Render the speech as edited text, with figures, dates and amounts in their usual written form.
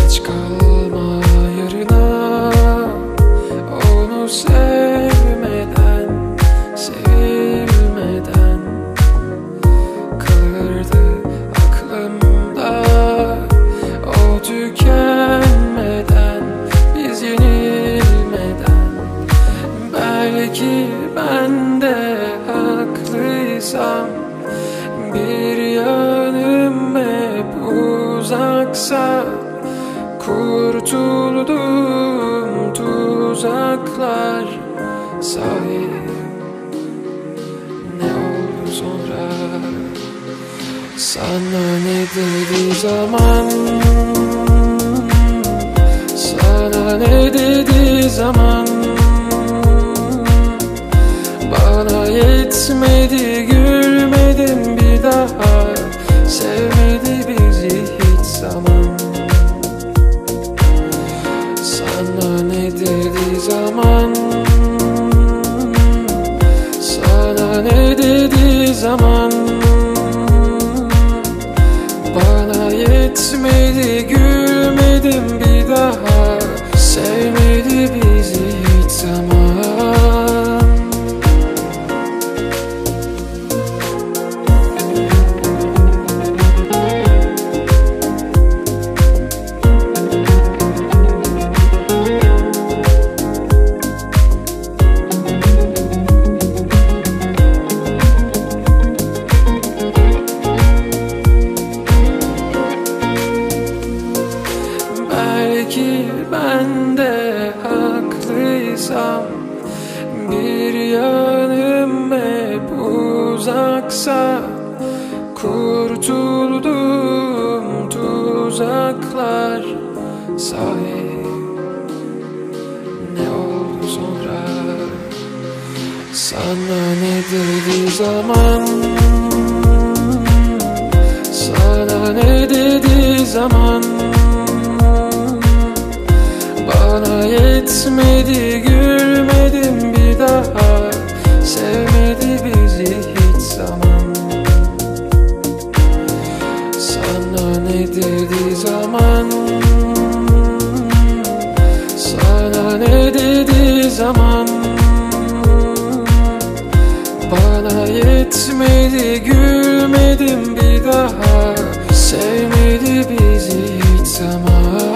Geç kalma yarına, onu sevmeden, sevilmeden kalırdı aklımda. O tükenmeden, biz yenilmeden. Belki ben de haklıysam, bir yanım hep uzaksa, kurtuldum tuzaklar. Sahi ne oldu sonra? Sana ne dedi zaman? Sana ne dedi zaman? Bana yetmedi, gülmedim bir daha. Sevmedi bizi hiç zaman. Sana ne dedi zaman? Sana ne dedi zaman? Bana yetmedi, gülmedim bir daha. Sevmedi bizi hiç zaman. Belki ben de haklıysam, bir yanım hep uzaksa, kurtuldum tuzaklar. Sahi ne oldu sonra? Sana ne dedi zaman? Sana ne dedi zaman? Bana yetmedi, gülmedim bir daha. Sevmedi bizi hiç zaman. Sana ne dedi zaman? Sana ne dedi zaman? Bana yetmedi, gülmedim bir daha. Sevmedi bizi hiç zaman.